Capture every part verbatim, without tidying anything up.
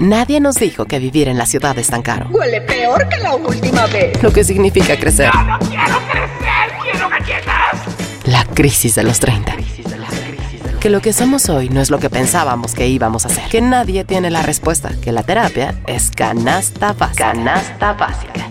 Nadie nos dijo que vivir en la ciudad es tan caro. Huele peor que la última vez. Lo que significa crecer. ¡No, no quiero crecer! ¡Quiero galletas! La crisis de los treinta. Que lo que somos hoy no es lo que pensábamos que íbamos a ser. Que nadie tiene la respuesta. Que la terapia es canasta básica. Canasta básica.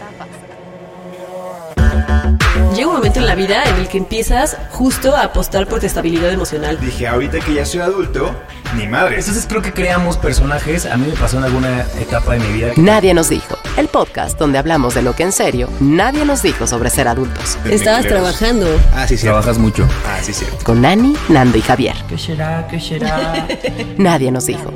Llega un momento en la vida en el que empiezas justo a apostar por tu estabilidad emocional. Dije, ahorita que ya soy adulto, ni madre. Entonces creo que creamos personajes. A mí me pasó en alguna etapa de mi vida. Nadie nos dijo. El podcast donde hablamos de lo que en serio nadie nos dijo sobre ser adultos. Estabas trabajando. Ah, sí, sí. Trabajas mucho. Ah, sí, cierto. Con Nani, Nando y Javier. ¿Qué será? ¿Qué será? Nadie nos dijo.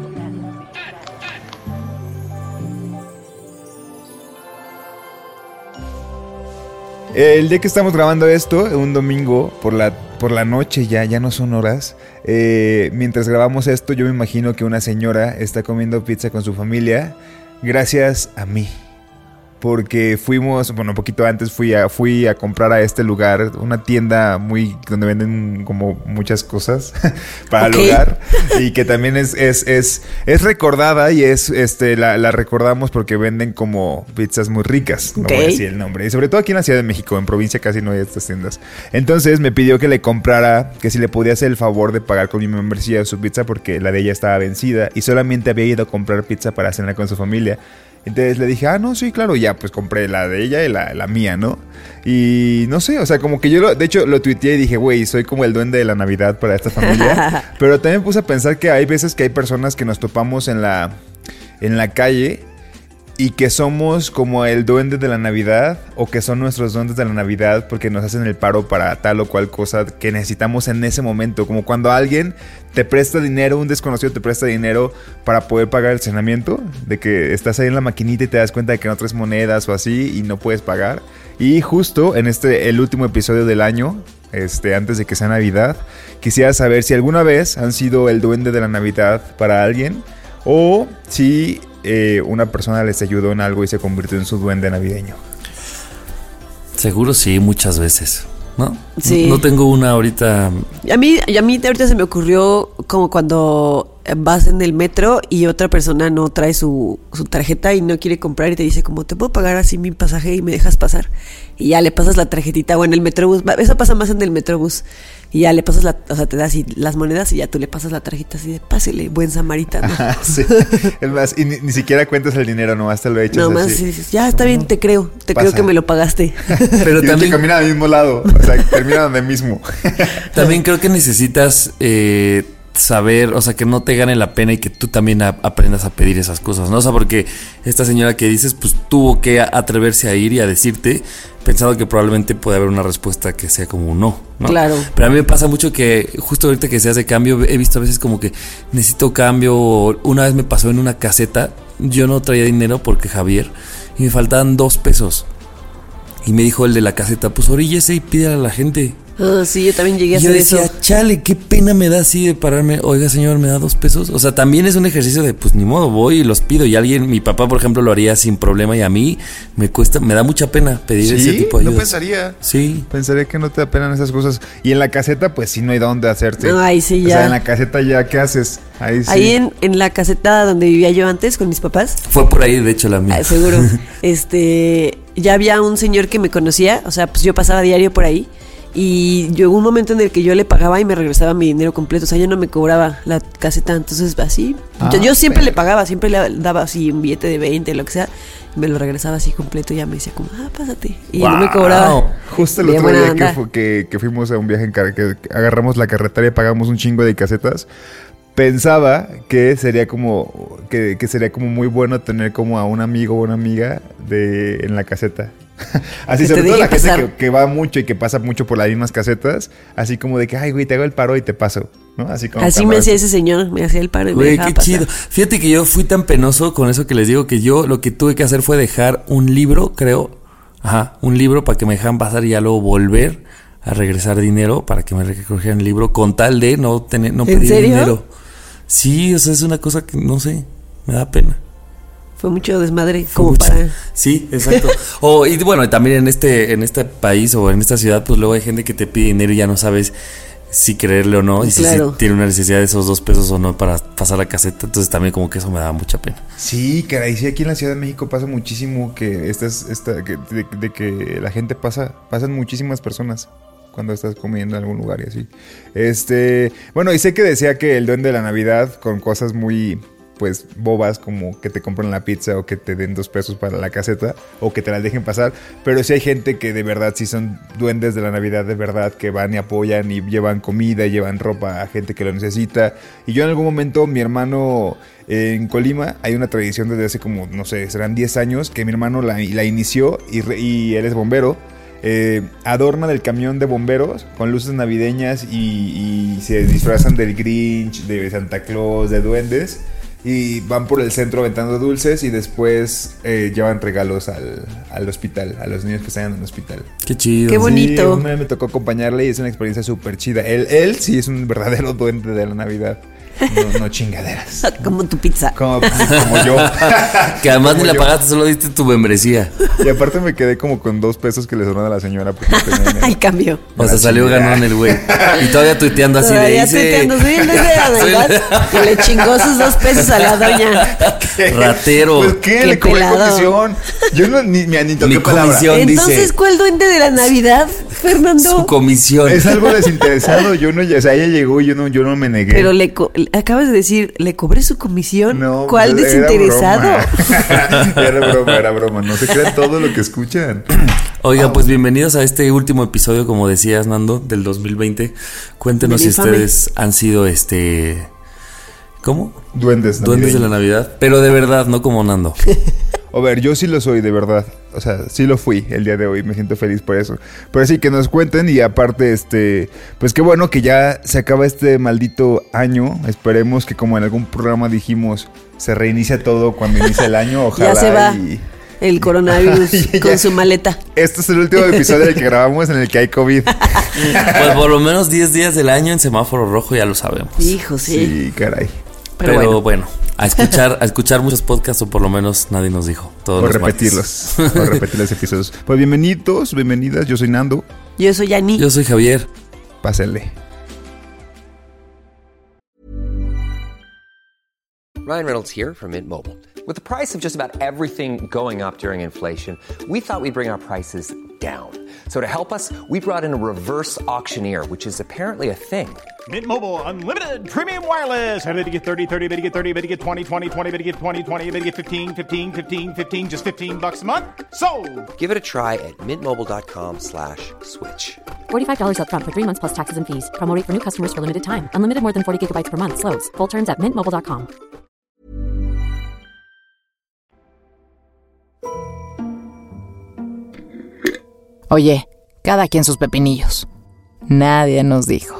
El día que estamos grabando esto, un domingo por la, por la noche, ya, ya no son horas. Eh, mientras grabamos esto, yo me imagino que una señora está comiendo pizza con su familia gracias a mí. Porque fuimos, bueno, un poquito antes fui a, fui a comprar a este lugar, una tienda muy donde venden como muchas cosas para okay. el hogar. Y que también es, es, es, es recordada y es este la, la recordamos porque venden como pizzas muy ricas. No okay. voy a decir el nombre. Y sobre todo aquí en la Ciudad de México, en provincia casi no hay estas tiendas. Entonces me pidió que le comprara, que si le podía hacer el favor de pagar con mi membresía su pizza porque la de ella estaba vencida y solamente había ido a comprar pizza para cenar con su familia. Entonces le dije, ah, no, sí, claro, ya, pues compré la de ella y la, la mía, ¿no? Y no sé, o sea, como que yo, lo, de hecho, lo tuiteé y dije, güey, soy como el duende de la Navidad para esta familia. Pero también me puse a pensar que hay veces que hay personas que nos topamos en la, en la calle y que somos como el duende de la Navidad o que son nuestros duendes de la Navidad porque nos hacen el paro para tal o cual cosa que necesitamos en ese momento. Como cuando alguien te presta dinero, un desconocido te presta dinero para poder pagar el cenamiento, de que estás ahí en la maquinita y te das cuenta de que no traes monedas o así y no puedes pagar. Y justo en este, el último episodio del año, este, antes de que sea Navidad, quisiera saber si alguna vez han sido el duende de la Navidad para alguien o si eh, una persona les ayudó en algo y se convirtió en su duende navideño. Seguro sí, muchas veces, ¿no? Sí. No tengo una ahorita. A mí, a mí ahorita se me ocurrió como cuando vas en el metro y otra persona no trae su, su tarjeta y no quiere comprar y te dice como, ¿te puedo pagar así mi pasaje y me dejas pasar? Y ya le pasas la tarjetita, o en el metrobús, eso pasa más en el metrobús. Y ya le pasas la, o sea, te das y las monedas y ya tú le pasas la tarjeta así de pásele, buen samaritano. Ajá, sí. Es más, y ni, ni siquiera cuentas el dinero, nomás te lo echas no, así. más sí, dices, ya está bien, te creo, te Pasa. creo que me lo pagaste. Pero y también camina al mismo lado, o sea, termina donde mismo. También creo que necesitas eh, saber, o sea, que no te gane la pena y que tú también a, aprendas a pedir esas cosas, ¿no? O sea, porque esta señora que dices, pues tuvo que atreverse a ir y a decirte, pensando que probablemente puede haber una respuesta que sea como un no, ¿no? Claro. Pero a mí me pasa mucho que justo ahorita que se hace cambio, he visto a veces como que necesito cambio. Una vez me pasó en una caseta, yo no traía dinero porque Javier, y me faltaban dos pesos. Y me dijo el de la caseta, pues oríllese y pídale a la gente. Oh, sí, yo también llegué a yo hacer decía, eso. chale, qué pena me da así de pararme. Oiga, señor, ¿me da dos pesos? O sea, también es un ejercicio de, pues ni modo, voy y los pido. Y alguien, mi papá, por ejemplo, lo haría sin problema. Y a mí me cuesta, me da mucha pena pedir ¿Sí? ese tipo de ayuda. No pensaría. Sí. Pensaría que no te da pena esas cosas. Y en la caseta, pues sí, no hay dónde hacerte. Ay, sí, ya. O sea, en la caseta ya, ¿qué haces? Ahí sí. Ahí en, en la caseta donde vivía yo antes con mis papás. Fue por ahí, de hecho, la mía. Ah, seguro. este, ya había un señor que me conocía. O sea, pues yo pasaba diario por ahí. Y llegó un momento en el que yo le pagaba y me regresaba mi dinero completo. O sea, yo no me cobraba la caseta. Entonces, así. Ah, yo, yo siempre pero... le pagaba, siempre le daba así un billete de veinte, lo que sea. Y me lo regresaba así completo. Y ya me decía como, ah, pásate. Y wow. no me cobraba. Justo el Bien otro día onda. que, fu- que, que fuimos a un viaje en carretera, que agarramos la carretera y pagamos un chingo de casetas. Pensaba que sería como que, que sería como muy bueno tener como a un amigo o una amiga de en la caseta. Así, Que sobre te todo la deje gente pasar. que, que va mucho y que pasa mucho por las mismas casetas, así como de que, ay, güey, te hago el paro y te paso, ¿no? Así como Así me cámaras. hacía ese señor, me hacía el paro y me Güey, dejaba qué pasar. chido. Fíjate que yo fui tan penoso con eso que les digo que yo lo que tuve que hacer fue dejar un libro, creo. Ajá, un libro para que me dejaran pasar y ya luego volver a regresar dinero para que me recogieran el libro con tal de no tener, no ¿En pedir serio? dinero. Sí, o sea, es una cosa que no sé, me da pena. Fue mucho desmadre, Fue como mucho. para... Sí, exacto. O, y bueno, también en este, en este país o en esta ciudad, pues luego hay gente que te pide dinero y ya no sabes si creerle o no, y Claro. si, si tiene una necesidad de esos dos pesos o no para pasar la caseta. Entonces también como que eso me da mucha pena. Sí, caray, sí, aquí en la Ciudad de México pasa muchísimo que estas, esta, que, de, de que la gente pasa, pasan muchísimas personas cuando estás comiendo en algún lugar y así. Este, bueno, y sé que decía que el duende de la Navidad con cosas muy, pues, bobas, como que te compran la pizza o que te den dos pesos para la caseta o que te la dejen pasar, pero sí hay gente que de verdad sí son duendes de la Navidad, de verdad, que van y apoyan y llevan comida, y llevan ropa a gente que lo necesita. Y yo en algún momento, mi hermano, eh, en Colima, hay una tradición desde hace como, no sé, serán diez años, que mi hermano la, la inició y, re, y él es bombero. Eh, adorna del camión de bomberos con luces navideñas y, y se disfrazan del Grinch, de Santa Claus, de duendes, y van por el centro aventando dulces y después eh, llevan regalos al, al hospital, a los niños que están en el hospital. Qué chido. Qué bonito. Sí, una vez me tocó acompañarle y es una experiencia súper chida. Él, él sí es un verdadero duende de la Navidad. No, no chingaderas. Como tu pizza. Como, como yo. Que además Como ni la yo. pagaste, solo diste tu membresía. Y aparte me quedé como con dos pesos que le sonaron a la señora porque no tenía dinero. Al cambio. O sea, salió ganón el güey. Y todavía tuiteando así de Todavía hice- tuiteando, soy el duende de la Soy- Navidad. Que le chingó sus dos pesos a la doña. Ratero. Pues qué, Qué le cobré pelado. comisión. Yo no ni me ni toqué Mi palabra. comisión. Entonces, dice- ¿cuál duende de la Navidad, Fernando? Su comisión. Es algo desinteresado. Yo no, o sea, ella llegó y yo no, yo no me negué. Pero le co- acabas de decir, ¿le cobré su comisión? No, ¿Cuál era desinteresado? broma. Era broma, era broma. No se crean todo lo que escuchan. Oiga, pues bienvenidos a este último episodio, como decías, Nando, del dos mil veinte. Cuéntenos Del si infame. ustedes han sido este... ¿Cómo? Duendes. Duendes de la navideños. Navidad. Pero de verdad, no como Nando. A ver, yo sí lo soy, de verdad. O sea, sí lo fui el día de hoy. Me siento feliz por eso. Pero sí, que nos cuenten. Y aparte, este... Pues qué bueno que ya se acaba este maldito año. Esperemos que, como en algún programa dijimos, se reinicia todo cuando inicia el año. Ojalá Ya se va y... el coronavirus Ya. con su maleta. Este es el último episodio del que grabamos en el que hay COVID. Pues por lo menos diez días del año en semáforo rojo, ya lo sabemos. Hijo, sí. Sí, caray. Pero, Pero, bueno. bueno, a escuchar a escuchar muchos podcasts, o por lo menos nadie nos dijo. Todos O los repetirlos. martes. O repetir los episodios. Pues bienvenidos, bienvenidas. Yo soy Nando. Yo soy Yani. Yo soy Javier. Pásenle. Ryan Reynolds here from Mint Mobile. With the price of just about everything going up during inflation, we thought we'd bring our prices down. So to help us, we brought in a reverse auctioneer, which is apparently a thing. Mint Mobile Unlimited Premium Wireless. How to get thirty, thirty, how to get thirty, how to get twenty, twenty, twenty, how to get twenty, twenty, how to get fifteen, fifteen, fifteen, fifteen, just fifteen bucks a month? Sold! Give it a try at mintmobile.com slash switch. forty-five dollars up front for three months plus taxes and fees. Promo rate for new customers for limited time. Unlimited more than forty gigabytes per month. Slows full terms at mint mobile dot com. Oye, cada quien sus pepinillos. Nadie nos dijo.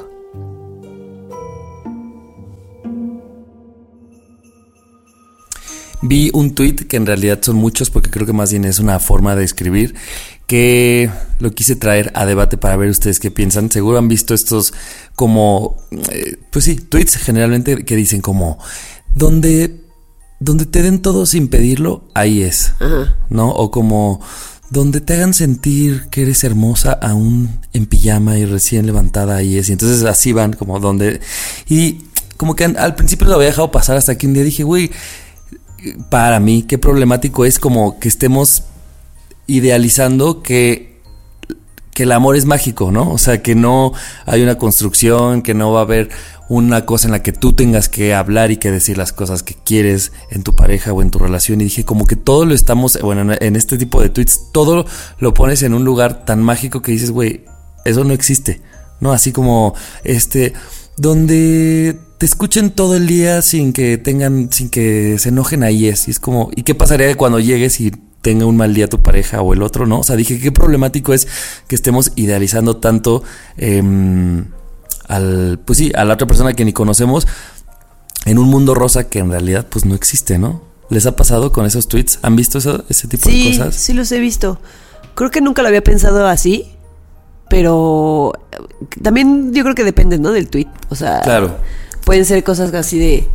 Vi un tweet que en realidad son muchos, porque creo que más bien es una forma de escribir, que lo quise traer a debate para ver ustedes qué piensan. Seguro han visto estos como, eh, pues sí, tweets generalmente que dicen como, donde, donde te den todo sin pedirlo, ahí es, Ajá. ¿no? O como, donde te hagan sentir que eres hermosa aún en pijama y recién levantada, ahí es. Y entonces así van, como donde... Y como que al principio lo había dejado pasar hasta que un día dije, güey, para mí, qué problemático es como que estemos idealizando que, que el amor es mágico, ¿no? O sea, que no hay una construcción, que no va a haber una cosa en la que tú tengas que hablar y que decir las cosas que quieres en tu pareja o en tu relación. Y dije, como que todo lo estamos, bueno, en este tipo de tweets, todo lo pones en un lugar tan mágico que dices, güey, eso no existe, ¿no? Así como, este, donde te escuchen todo el día sin que tengan, sin que se enojen, ahí es. Y es como, ¿y qué pasaría cuando llegues y tenga un mal día tu pareja o el otro, no? O sea, dije, qué problemático es que estemos idealizando tanto eh, al, pues sí, a la otra persona que ni conocemos en un mundo rosa que en realidad pues no existe, ¿no? ¿Les ha pasado con esos tweets? ¿Han visto eso, ese tipo Sí, de cosas? sí los he visto. Creo que nunca lo había pensado así, pero también yo creo que depende, ¿no? Del tweet. O sea, Claro. pueden ser cosas así de,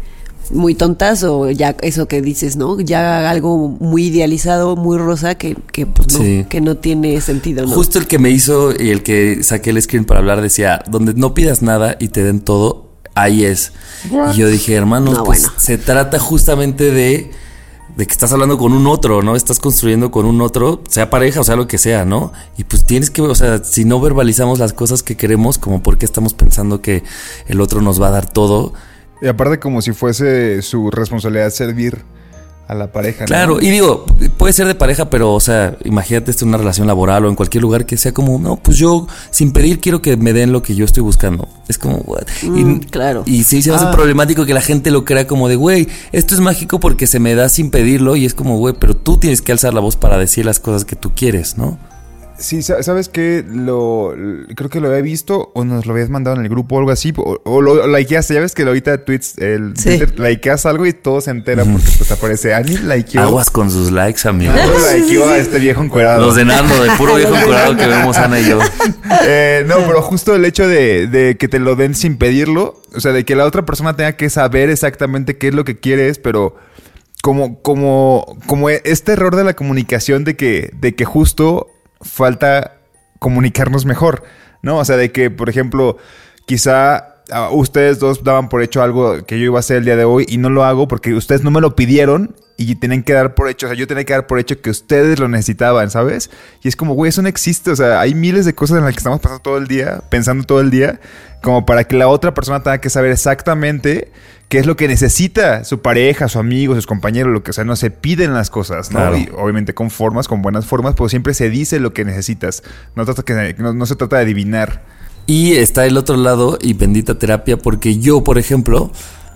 muy tontas o ya eso que dices, ¿no? Ya algo muy idealizado, muy rosa que, que pues no, Sí. que no tiene sentido, ¿no? Justo el que me hizo y el que saqué el screen para hablar decía, donde no pidas nada y te den todo, ahí es. What? Y yo dije, hermanos, No, pues bueno. se trata justamente de, de que estás hablando con un otro, ¿no? Estás construyendo con un otro, sea pareja o sea lo que sea, ¿no? Y pues tienes que, o sea, si no verbalizamos las cosas que queremos, como por qué estamos pensando que el otro nos va a dar todo. Y aparte como si fuese su responsabilidad servir a la pareja, ¿no? Claro, y digo, puede ser de pareja, pero, o sea, imagínate esto en una relación laboral o en cualquier lugar que sea como, no, pues yo sin pedir quiero que me den lo que yo estoy buscando. Es como, what? Mm, y, claro. Y sí, se me hace Ah. problemático que la gente lo crea como de, güey, esto es mágico porque se me da sin pedirlo y es como, güey, pero tú tienes que alzar la voz para decir las cosas que tú quieres, ¿no? Sí, sa- ¿sabes qué? Lo, creo que lo había visto o nos lo habías mandado en el grupo o algo así. O, o lo likeaste. Ya ves que ahorita tweets, el Sí. Twitter, likeas algo y todo se entera porque pues aparece Ani likeó. Aguas con sus likes, amigo. Ani likeó a este viejo encuerado. Los de Nando, de puro viejo curado que vemos Ana y yo. Eh, no, pero justo el hecho de, de que te lo den sin pedirlo, o sea, de que la otra persona tenga que saber exactamente qué es lo que quieres, pero como, como, como este error de la comunicación de que, de que justo falta comunicarnos mejor, ¿no? O sea, de que, por ejemplo, quizá uh, ustedes dos daban por hecho algo que yo iba a hacer el día de hoy y no lo hago porque ustedes no me lo pidieron y tienen que dar por hecho, o sea, yo tenía que dar por hecho que ustedes lo necesitaban, ¿sabes? Y es como, güey, eso no existe, o sea, hay miles de cosas en las que estamos pasando todo el día, pensando todo el día, como para que la otra persona tenga que saber exactamente qué es lo que necesita su pareja, su amigo, sus compañeros, lo que, o sea, no se piden las cosas, ¿no? Claro. Y obviamente con formas, con buenas formas, pero siempre se dice lo que necesitas, no, trata que, no, no se trata de adivinar. Y está el otro lado y bendita terapia porque yo, por ejemplo,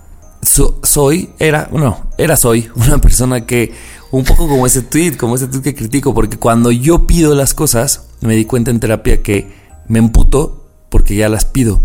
so- soy, era, no, era soy una persona que un poco como ese tweet, como ese tweet que critico, porque cuando yo pido las cosas, me di cuenta en terapia que me emputo porque ya las pido.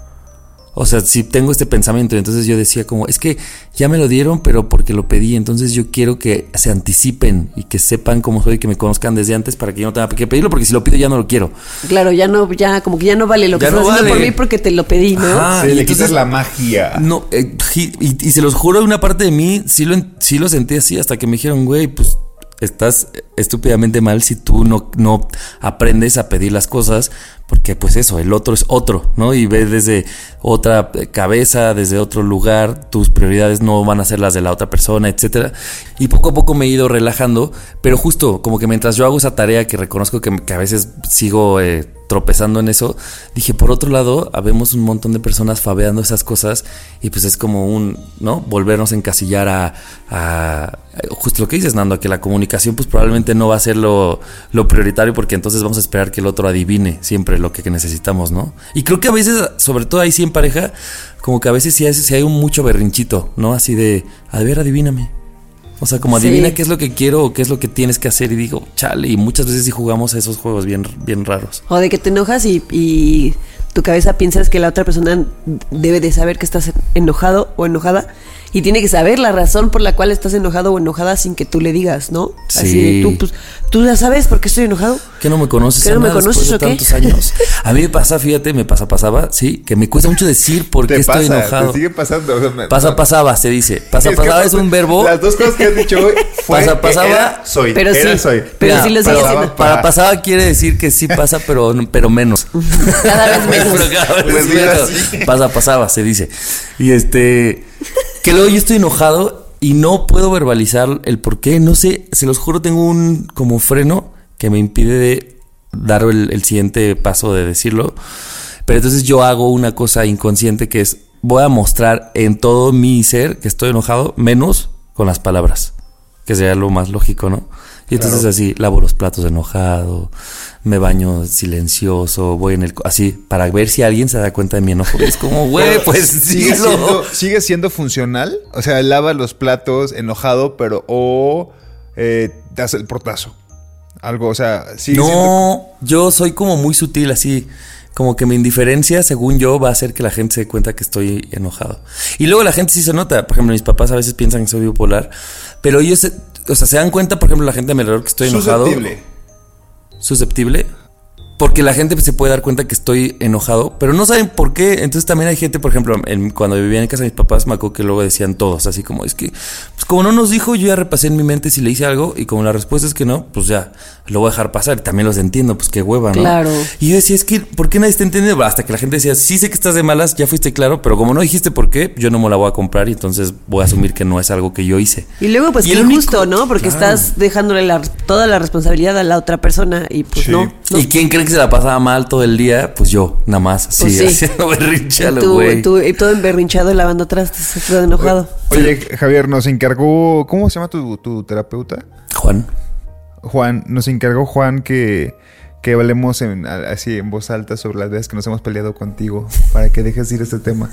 O sea, si tengo este pensamiento, entonces yo decía como, es que ya me lo dieron, pero porque lo pedí, entonces yo quiero que se anticipen y que sepan cómo soy, que me conozcan desde antes para que yo no tenga que pedirlo, porque si lo pido ya no lo quiero. Claro, ya no, ya como que ya no vale lo que Ya estás no haciendo vale. por mí porque te lo pedí, ¿no? Ajá. Ah, Se y le entonces- quitas la magia. No, eh, y, y se los juro, una parte de mí sí lo, en- sí lo sentí así hasta que me dijeron, güey, pues estás estúpidamente mal si tú no, no aprendes a pedir las cosas, porque pues eso, el otro es otro, ¿no? Y ves desde otra cabeza, desde otro lugar, tus prioridades no van a ser las de la otra persona, etcétera. Y poco a poco me he ido relajando, pero justo como que mientras yo hago esa tarea que reconozco que, que a veces sigo eh, tropezando en eso, dije, por otro lado, habemos un montón de personas fabeando esas cosas y pues es como un, ¿no? Volvernos a encasillar a, a justo lo que dices, Nando, a que la comunicación pues probablemente no va a ser lo, lo prioritario porque entonces vamos a esperar que el otro adivine siempre lo que necesitamos, ¿no? Y creo que a veces, sobre todo ahí sí en pareja, como que a veces sí hay, sí hay un mucho berrinchito, ¿no? Así de, a ver, adivíname. O sea, como Sí. adivina qué es lo que quiero o qué es lo que tienes que hacer y digo, chale, y muchas veces sí jugamos a esos juegos bien, bien raros. O de que te enojas y, y tu cabeza piensas que la otra persona debe de saber que estás enojado o enojada y tiene que saber la razón por la cual estás enojado o enojada sin que tú le digas, ¿no? Así Sí. de tú, pues, tú ya sabes por qué estoy enojado. ¿Que no me conoces? ¿Que no me Ana, después conoces de o qué? tantos años. A mí me pasa, fíjate, me pasa, pasaba, sí, que me cuesta mucho decir por qué Te estoy pasa, enojado. te sigue pasando. O sea, me- Pasa, pasaba, se dice. Pasa, Es que pasaba es pasa- un verbo. Las dos cosas que has dicho hoy fue Pasa, pasaba, era, soy, pero era, sí, soy. pero Mira, sí lo sigue pero haciendo. Para pasaba quiere decir que sí pasa, pero, pero menos. Cada vez menos. Pero cada vez Pues mira, menos. sí. Pasa, pasaba, se dice. Y este. Que luego yo estoy enojado y no puedo verbalizar el por qué. No sé, se los juro, tengo un como freno que me impide de dar el, el siguiente paso de decirlo. Pero entonces yo hago una cosa inconsciente que es: voy a mostrar en todo mi ser que estoy enojado, menos con las palabras, que sería lo más lógico, ¿no? Y entonces Claro. así, lavo los platos enojado, me baño silencioso, voy en el... Así, para ver si alguien se da cuenta de mi enojo. Es como, güey, pues sigue sí, siendo, sigue siendo funcional. O sea, lava los platos enojado, pero o eh, te hace el portazo. Algo, o sea, sigue siendo. No, yo soy como muy sutil, así. Como que mi indiferencia, según yo, va a hacer que la gente se dé cuenta que estoy enojado. Y luego la gente sí se nota. Por ejemplo, mis papás a veces piensan que soy bipolar. Pero ellos, se- o sea, se dan cuenta, por ejemplo, la gente a mi alrededor que estoy enojado. Susceptible. Susceptible. porque la gente se puede dar cuenta que estoy enojado, pero no saben por qué. Entonces también hay gente, por ejemplo, en, cuando vivía en casa de mis papás, me acuerdo que luego decían todos, así como, es que, pues como no nos dijo, yo ya repasé en mi mente si le hice algo, y como la respuesta es que no, pues ya, lo voy a dejar pasar. Y también los entiendo, pues qué hueva, ¿no? Claro. Y yo decía, es que, ¿por qué nadie está entendiendo? Hasta que la gente decía, sí sé que estás de malas, ya fuiste claro, pero como no dijiste por qué, yo no me la voy a comprar, y entonces voy a asumir que no es algo que yo hice. Y luego, pues, Y qué el injusto, único- ¿no? Porque Claro. estás dejándole la- toda la responsabilidad a la otra persona y pues Sí. no. no. ¿Y quién cree que se la pasaba mal todo el día? Pues yo, nada más, así, Pues sí. haciendo berrinche a lo Tú, güey. tú, y todo emberrinchado lavando trastes, todo enojado. Oye, Javier, nos encargó... ¿Cómo se llama tu, tu terapeuta? Juan. Juan. Nos encargó Juan que... Que hablemos en, así en voz alta sobre las veces que nos hemos peleado contigo para que dejes ir este tema.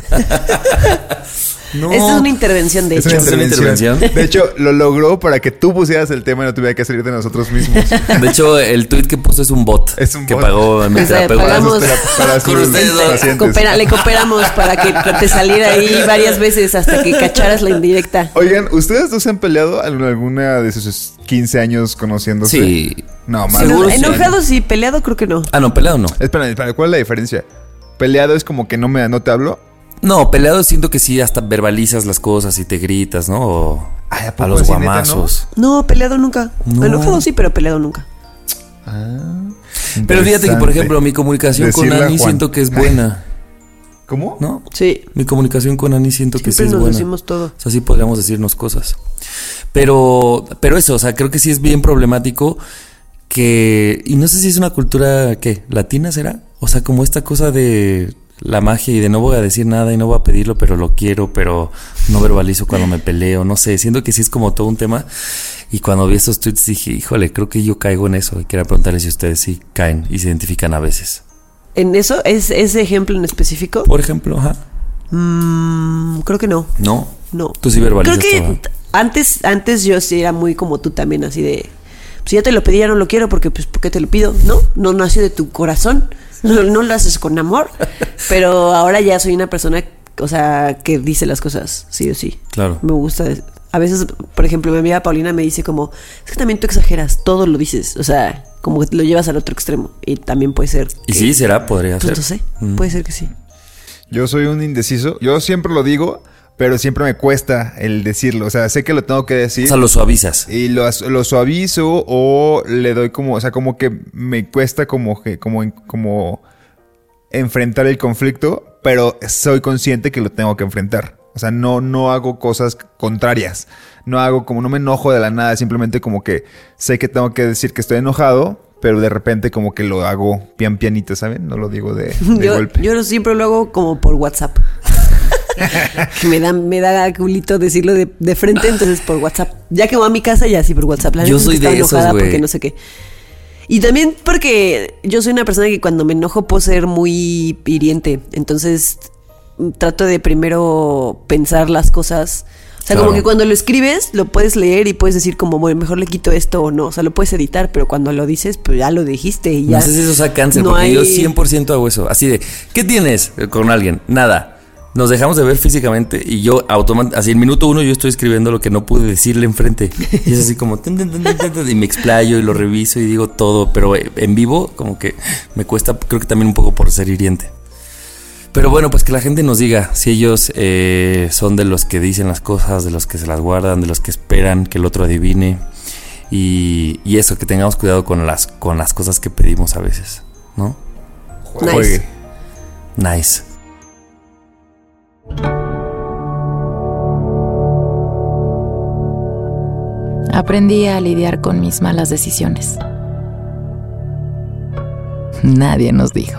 No. Esta es una intervención, de Es hecho. una ¿Es una intervención. intervención? De hecho, lo logró para que tú pusieras el tema y no tuviera que salir de nosotros mismos. De hecho, el tweet que puso es un bot. Es un que bot. pagó mi O sea, terapeuta. pagamos- Para sus, para sus Con ustedes dos. pacientes. Coopera- le cooperamos para que te saliera ahí varias veces hasta que cacharas la indirecta. Oigan, ¿ustedes dos se han peleado en alguna de sus quince años conociéndose? Sí. No, Sí, más. no, Seguro sí. enojado sí, peleado creo que no. Ah, no, peleado no. Espera, espera, ¿cuál es la diferencia? Peleado es como que no me no te hablo. No, peleado siento que sí, hasta verbalizas las cosas y te gritas, ¿no? O Ay, ¿a a poco los así, neta, guamazos. No, peleado nunca. No. Enojado sí, pero peleado nunca. Ah, Pero fíjate que, por interesante. ejemplo, mi comunicación con Decirle a Ani Juan. siento que es buena, ¿Cómo? ¿no? Sí. Mi comunicación con Ani siento que sí Siempre es nos buena. decimos todo. O sea, sí podríamos decirnos cosas. Pero, pero eso, o sea, creo que sí es bien problemático que... Y no sé si es una cultura, ¿qué? ¿Latina será? O sea, como esta cosa de la magia y de no voy a decir nada y no voy a pedirlo, pero lo quiero, pero no verbalizo cuando me peleo, no sé. Siento que sí es como todo un tema. Y cuando vi estos tweets dije, híjole, creo que yo caigo en eso. Y quería preguntarles si ustedes sí caen y se identifican a veces. ¿En eso? ¿Es ese ejemplo en específico? Por ejemplo, ajá. Mm, creo que no. No. No. Tú sí verbalizas Creo que todo. t- antes, antes yo sí era muy como tú también, así de... Pues ya te lo pedí, ya no lo quiero porque, pues, ¿por qué te lo pido? ¿No? No nació de tu corazón. No, no lo haces con amor. Pero ahora ya soy una persona, o sea, que dice las cosas sí o sí. Claro. Me gusta. A veces, por ejemplo, mi amiga Paulina me dice como... Es que también tú exageras, todo lo dices. O sea, como que lo llevas al otro extremo. Y también puede ser... Y que- sí, será, podría Pues ser. no sé, Mm. puede ser que sí. Yo soy un indeciso. Yo siempre lo digo, pero siempre me cuesta el decirlo. O sea, sé que lo tengo que decir. O sea, lo suavizas. Y lo, lo suavizo o le doy como, o sea, como que me cuesta como que, como, como enfrentar el conflicto, pero soy consciente que lo tengo que enfrentar. O sea, no, no hago cosas contrarias. No hago como, no me enojo de la nada, simplemente como que sé que tengo que decir que estoy enojado, pero de repente como que lo hago pian pianito, ¿saben? No lo digo de, de Yo, golpe. yo siempre lo hago como por WhatsApp. Que me da, me da culito decirlo de, de frente, entonces por WhatsApp. Ya que voy a mi casa, ya sí por WhatsApp. La Yo neta es que soy estaba de esos, enojada güey. porque no sé qué. Y también porque yo soy una persona que cuando me enojo puedo ser muy hiriente. Entonces mm, trato de primero pensar las cosas. O sea, Claro. como que cuando lo escribes, lo puedes leer y puedes decir como, bueno, mejor le quito esto o no. O sea, lo puedes editar, pero cuando lo dices, pues ya lo dijiste y ya. No sé si eso sea cáncer, no porque hay- yo cien por ciento hago eso. Así de, ¿qué tienes con alguien? Nada. Nos dejamos de ver físicamente y yo automáticamente, así en minuto uno yo estoy escribiendo lo que no pude decirle enfrente. Y es así como, tin, tin, tin, tin, tin, tin, y me explayo y lo reviso y digo todo, pero en vivo como que me cuesta, creo que también un poco por ser hiriente. Pero bueno, pues que la gente nos diga si ellos eh, son de los que dicen las cosas, de los que se las guardan, de los que esperan que el otro adivine. Y, y eso, que tengamos cuidado con las, con las cosas que pedimos a veces, ¿no? Nice. Juegue. Nice. Aprendí a lidiar con mis malas decisiones. Nadie nos dijo.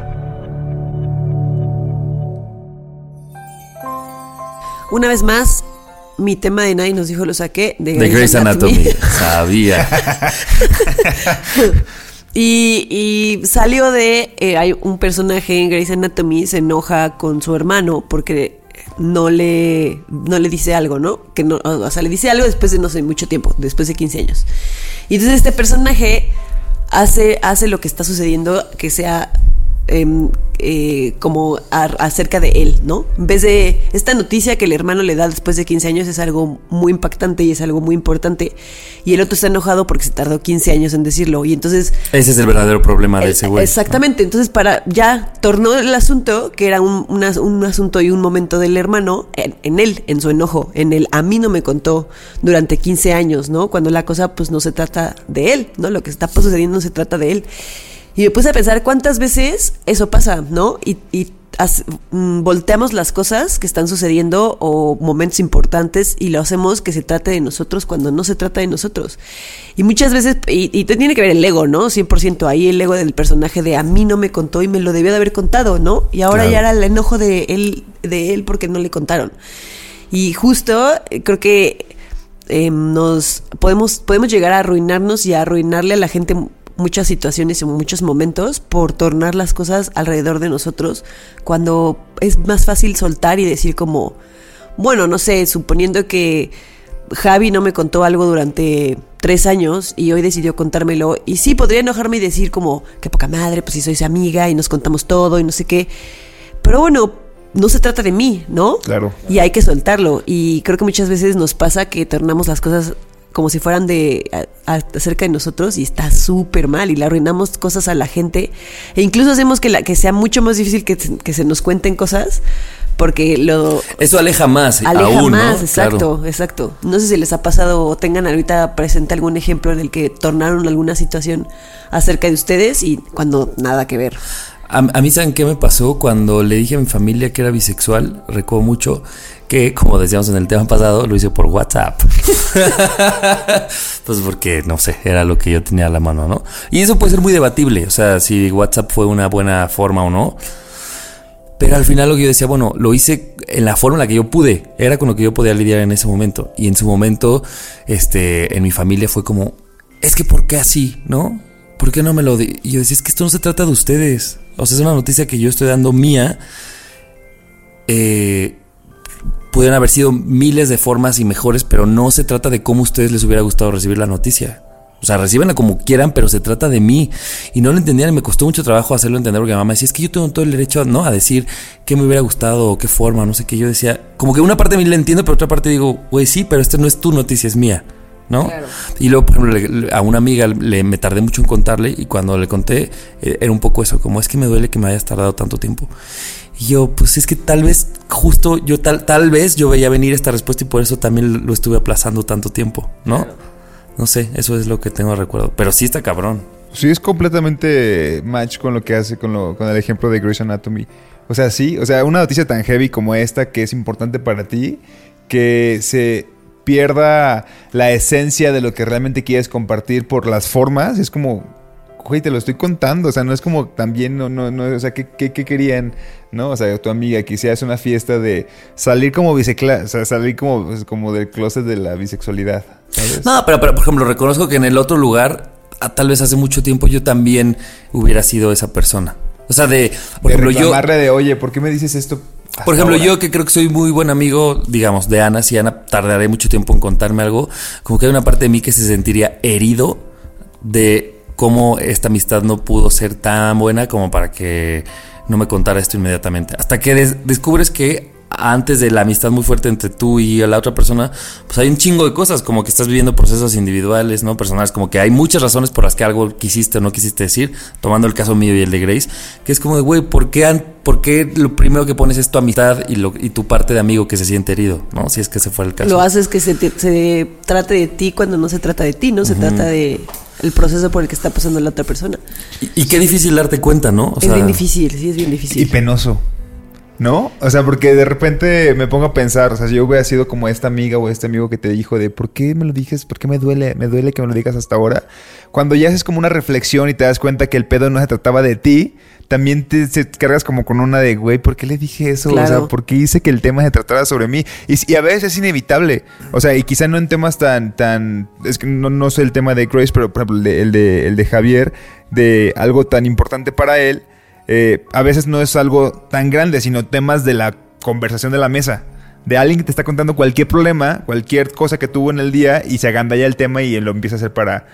Una vez más, mi tema de Nadie nos dijo lo saqué de De Grey's Anatomy. Sabía. Y, y salió de... eh, hay un personaje en Grey's Anatomy se enoja con su hermano porque no le, no le dice algo, ¿no? Que no, o sea, le dice algo después de no sé, mucho tiempo, después de quince años. Y entonces este personaje hace, hace lo que está sucediendo que sea eh, eh, como a, acerca de él, ¿no? En vez de esta noticia que el hermano le da después de quince años es algo muy impactante y es algo muy importante, y el otro está enojado porque se tardó quince años en decirlo, y entonces... Ese es el verdadero problema de ese güey. Exactamente, ¿no? Entonces para ya tornó el asunto, que era un, una, un asunto y un momento del hermano, en, en él, en su enojo, en el a mí no me contó durante quince años, ¿no? Cuando la cosa pues no se trata de él, ¿no? Lo que está sucediendo no se trata de él. Y me puse a pensar cuántas veces eso pasa, ¿no? Y, y as, mm, volteamos las cosas que están sucediendo o momentos importantes y lo hacemos que se trate de nosotros cuando no se trata de nosotros. Y muchas veces, y, y tiene que ver el ego, ¿no? cien por ciento ahí el ego del personaje de a mí no me contó y me lo debió de haber contado, ¿no? Y ahora claro. ya era el enojo de él, de él porque no le contaron. Y justo creo que eh, nos podemos, podemos llegar a arruinarnos y a arruinarle a la gente muchas situaciones y muchos momentos por tornar las cosas alrededor de nosotros, cuando es más fácil soltar y decir como, bueno, no sé, suponiendo que Javi no me contó algo durante tres años y hoy decidió contármelo, y sí, podría enojarme y decir como, qué poca madre, pues si soy su amiga y nos contamos todo y no sé qué, pero bueno, no se trata de mí, ¿no? Claro. Y hay que soltarlo, y creo que muchas veces nos pasa que tornamos las cosas como si fueran de a, a, acerca de nosotros, y está súper mal y le arruinamos cosas a la gente, e incluso hacemos que, la, que sea mucho más difícil que, que se nos cuenten cosas, porque lo... Eso aleja más, aleja aún, más, ¿no? exacto, Claro. exacto. No sé si les ha pasado o tengan ahorita presente algún ejemplo en el que tornaron alguna situación acerca de ustedes y cuando nada que ver. A, a mí, ¿saben qué me pasó? Cuando le dije a mi familia que era bisexual, recuerdo mucho que, como decíamos en el tema pasado, lo hice por WhatsApp. Pues porque, no sé, era lo que yo tenía a la mano, ¿no? Y eso puede ser muy debatible, o sea, si WhatsApp fue una buena forma o no. Pero al final lo que yo decía, bueno, lo hice en la forma en la que yo pude, era con lo que yo podía lidiar en ese momento. Y en su momento, este, en mi familia fue como, es que ¿por qué así, no? ¿Por qué no me lo di? Y yo decía, es que esto no se trata de ustedes. O sea, es una noticia que yo estoy dando mía. Eh, pudieron haber sido miles de formas y mejores, pero no se trata de cómo a ustedes les hubiera gustado recibir la noticia. O sea, recíbanla como quieran, pero se trata de mí. Y no lo entendían y me costó mucho trabajo hacerlo entender, porque mi mamá decía, es que yo tengo todo el derecho, ¿no?, a decir qué me hubiera gustado o qué forma, no sé qué. Yo decía, como que una parte de mí la entiendo, pero otra parte digo, güey, sí, pero esta no es tu noticia, es mía, ¿no? Claro. Y luego, por ejemplo, le, a una amiga le, me tardé mucho en contarle, y cuando le conté, eh, era un poco eso, como es que me duele que me hayas tardado tanto tiempo. Y yo, pues es que tal vez, justo yo tal, tal vez yo veía venir esta respuesta y por eso también lo estuve aplazando tanto tiempo, ¿no? Claro. No sé, eso es lo que tengo de recuerdo. Pero sí está cabrón. Sí, es completamente match con lo que hace, con, lo, con el ejemplo de Grey's Anatomy. O sea, sí, o sea, una noticia tan heavy como esta, que es importante para ti, que se pierda la esencia de lo que realmente quieres compartir por las formas, es como, güey, te lo estoy contando. O sea, no es como también, no, no, no, o sea, ¿qué, qué, qué querían? ¿No? O sea, tu amiga quisieras una fiesta de salir como bisexual, o sea, salir como, pues, como del closet de la bisexualidad, ¿sabes? No, pero, pero por ejemplo, reconozco que en el otro lugar, a, tal vez hace mucho tiempo, yo también hubiera sido esa persona. O sea, de, por de ejemplo, yo de, oye, ¿por qué me dices esto? Por ejemplo, ahora? Yo que creo que soy muy buen amigo, digamos, de Ana, si Ana tardaré mucho tiempo en contarme algo, como que hay una parte de mí que se sentiría herido de cómo esta amistad no pudo ser tan buena como para que no me contara esto inmediatamente. Hasta que des- descubres que antes de la amistad muy fuerte entre tú y la otra persona, pues hay un chingo de cosas, como que estás viviendo procesos individuales, ¿no? Personales, como que hay muchas razones por las que algo quisiste o no quisiste decir, tomando el caso mío y el de Grace, que es como de, güey, ¿por qué, an- ¿por qué lo primero que pones es tu amistad y, lo, y tu parte de amigo que se siente herido, ¿no? Si es que ese fue el caso. Lo haces que se, te, se trate de ti cuando no se trata de ti, ¿no? Se uh-huh. trata de el proceso por el que está pasando la otra persona. Y, y qué difícil darte cuenta, ¿no? O es sea, bien difícil, sí, es bien difícil. Y penoso, ¿no? O sea, porque de repente me pongo a pensar, o sea, si yo hubiera sido como esta amiga o este amigo que te dijo de ¿por qué me lo dijes? ¿Por qué me duele? Me duele que me lo digas hasta ahora. Cuando ya haces como una reflexión y te das cuenta que el pedo no se trataba de ti, también te, te cargas como con una de, güey, ¿por qué le dije eso? Claro. O sea, ¿por qué hice que el tema se tratara sobre mí? Y, y a veces es inevitable. O sea, y quizá no en temas tan, tan, es que no, no sé el tema de Grace, pero por ejemplo el de, el de, el de Javier, de algo tan importante para él, eh, a veces no es algo tan grande, sino temas de la conversación de la mesa. De alguien que te está contando cualquier problema, cualquier cosa que tuvo en el día y se agandalla el tema y lo empieza a hacer para...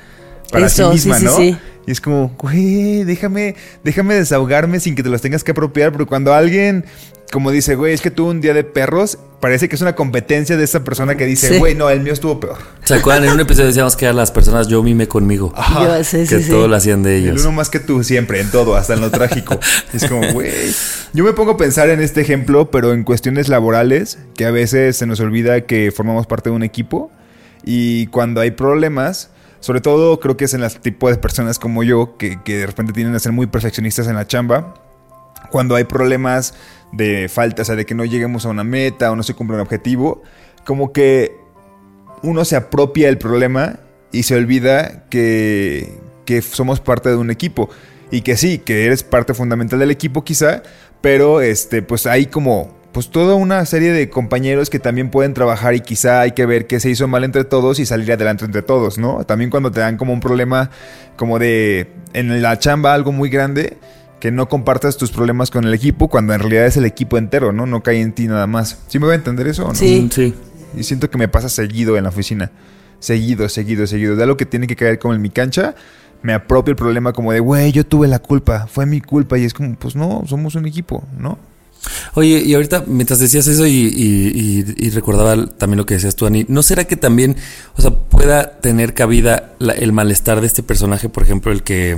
para Eso, sí misma, sí, sí, ¿no? sí. Y es como, güey, déjame, déjame desahogarme sin que te los tengas que apropiar. Porque cuando alguien, como dice, güey, es que tuvo un día de perros, parece que es una competencia de esa persona que dice, güey, sí. no, el mío estuvo peor. ¿Se acuerdan? En un episodio decíamos que eran las personas yo mime conmigo. Ajá. Yo sé, que sí, todo sí. lo hacían de ellos. El uno más que tú siempre, en todo, hasta en lo trágico. Es como, güey. Yo me pongo a pensar en este ejemplo, pero en cuestiones laborales, que a veces se nos olvida que formamos parte de un equipo. Y cuando hay problemas, sobre todo creo que es en el tipo de personas como yo, que, que de repente tienden a ser muy perfeccionistas en la chamba. Cuando hay problemas de falta, o sea, de que no lleguemos a una meta o no se cumple un objetivo, como que uno se apropia el problema y se olvida que, que somos parte de un equipo. Y que sí, que eres parte fundamental del equipo quizá, pero este, pues hay como pues toda una serie de compañeros que también pueden trabajar y quizá hay que ver qué se hizo mal entre todos y salir adelante entre todos, ¿no? También cuando te dan como un problema como de en la chamba algo muy grande, que no compartas tus problemas con el equipo cuando en realidad es el equipo entero, ¿no? No cae en ti nada más. ¿Sí me voy a entender eso o no? Sí. Sí. Y siento que me pasa seguido en la oficina. Seguido, seguido, seguido. De algo que tiene que caer como en mi cancha, me apropio el problema como de, güey, yo tuve la culpa, fue mi culpa. Y es como, pues no, somos un equipo, ¿no? Oye, y ahorita mientras decías eso y, y, y, y recordaba también lo que decías tú, Ani, ¿no será que también, o sea, pueda tener cabida la, el malestar de este personaje, por ejemplo, el que...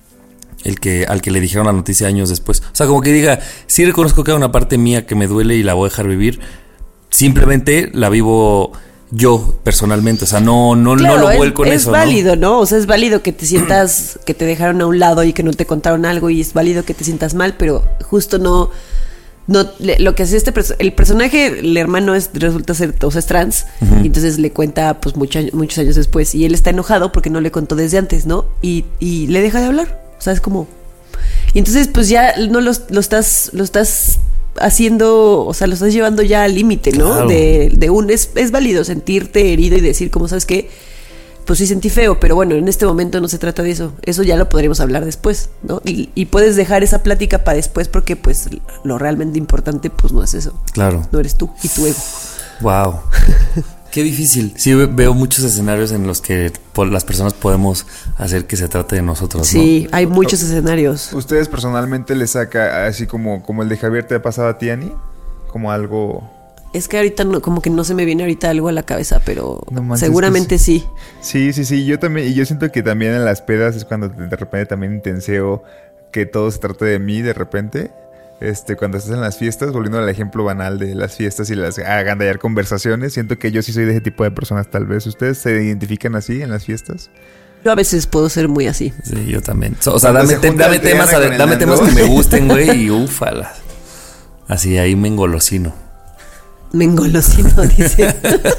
el que al que le dijeron la noticia años después? O sea, como que diga, sí reconozco que hay una parte mía que me duele y la voy a dejar vivir, simplemente la vivo yo personalmente, o sea, no no, claro, no lo vuelco es, en es eso, válido, ¿no? ¿no? O sea, es válido que te sientas que te dejaron a un lado y que no te contaron algo, y es válido que te sientas mal, pero justo no... No, le, lo que hace este perso- el personaje, el hermano es, resulta ser, o sea, es trans, uh-huh. y entonces le cuenta pues mucho, muchos años después, y él está enojado porque no le contó desde antes, ¿no? Y, y le deja de hablar, o sea, es como... Y entonces pues ya no lo, lo estás, lo estás haciendo, o sea, lo estás llevando ya al límite, ¿no? Claro. De, de un, es, es válido sentirte herido y decir, como, ¿sabes qué? Pues sí sentí feo, pero bueno, en este momento no se trata de eso. Eso ya lo podremos hablar después, ¿no? Y, y puedes dejar esa plática para después porque pues lo realmente importante pues no es eso. Claro. No eres tú y tu ego. Wow. Qué difícil. Sí, veo muchos escenarios en los que las personas podemos hacer que se trate de nosotros, sí, ¿no? Hay muchos escenarios. ¿Ustedes personalmente les saca así como, como el de Javier te ha pasado a ti, Ani? Como algo... Es que ahorita no, como que no se me viene ahorita algo a la cabeza, pero no manches, seguramente sí. sí. Sí, sí, sí. Yo también, y yo siento que también en las pedas es cuando de repente también intenseo que todo se trate de mí de repente. Este, cuando estás en las fiestas, volviendo al ejemplo banal de las fiestas y las agandallar conversaciones, siento que yo sí soy de ese tipo de personas, tal vez. ¿Ustedes se identifican así en las fiestas? Yo a veces puedo ser muy así. Sí, yo también. O sea, dame, te, dame temas, a, dame temas que me gusten, güey, y ufala. Así ahí me engolosino. Me engolosino, dice.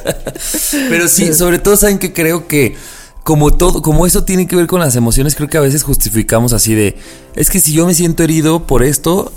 Pero sí, sobre todo saben que creo que como todo, como eso tiene que ver con las emociones, creo que a veces justificamos así de, es que si yo me siento herido por esto,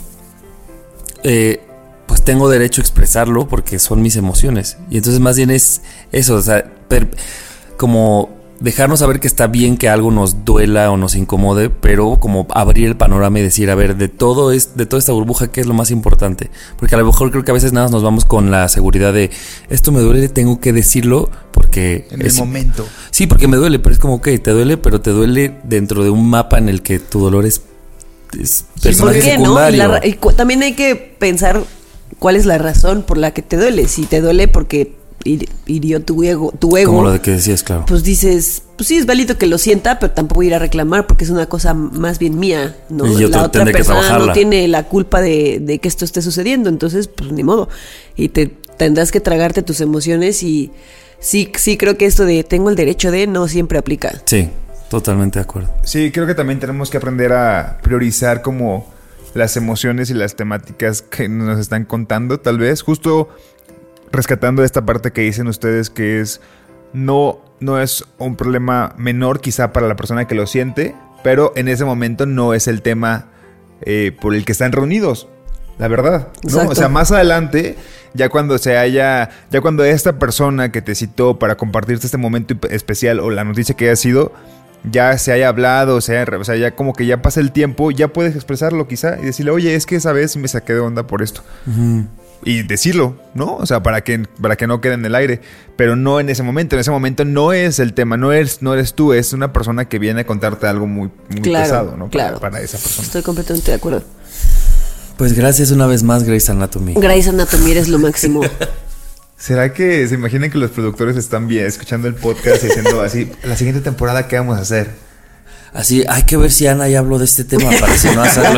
eh, pues tengo derecho a expresarlo porque son mis emociones. Y entonces más bien es eso, o sea, per, como dejarnos saber que está bien que algo nos duela o nos incomode, pero como abrir el panorama y decir, a ver, de todo es, de toda esta burbuja, ¿qué es lo más importante? Porque a lo mejor creo que a veces nada nos vamos con la seguridad de, esto me duele, tengo que decirlo porque... En es, el momento. Sí, porque me duele, pero es como, ok, te duele, pero te duele dentro de un mapa en el que tu dolor es, es personaje ¿por qué, secundario. no? Y la, y cu- también hay que pensar cuál es la razón por la que te duele. Si te duele porque hirió tu ego, tu ego. Como lo de que decías, claro. Pues dices, pues sí, es válido que lo sienta, pero tampoco ir a reclamar porque es una cosa más bien mía, ¿no? Y yo la otra tendré que persona trabajarla. no tiene la culpa de, de que esto esté sucediendo, entonces, pues ni modo. Y te tendrás que tragarte tus emociones y sí, sí creo que esto de tengo el derecho de no siempre aplica. Sí, totalmente de acuerdo. Sí, creo que también tenemos que aprender a priorizar como las emociones y las temáticas que nos están contando, tal vez. Justo rescatando esta parte que dicen ustedes que es no, no es un problema menor quizá para la persona que lo siente, pero en ese momento no es el tema eh, por el que están reunidos, la verdad, ¿no? O sea, más adelante, ya cuando se haya, ya cuando esta persona que te citó para compartirte este momento especial o la noticia que haya sido, ya se haya hablado, o sea, o sea, ya como que ya pasa el tiempo, ya puedes expresarlo quizá y decirle, oye, es que esa vez me saqué de onda por esto. Uh-huh. y decirlo, ¿no? O sea, para que, para que no quede en el aire. Pero no en ese momento. En ese momento no es el tema, no eres, no eres tú, es una persona que viene a contarte algo muy, muy claro, pesado, ¿no? Claro. Para, para esa persona. Estoy completamente de acuerdo. Pues gracias una vez más, Grey's Anatomy. Grey's Anatomy eres lo máximo. ¿Será que se imaginan que los productores están bien escuchando el podcast y diciendo así, la siguiente temporada qué vamos a hacer? Así, hay que ver si Ana ya habló de este tema para si no hacerlo.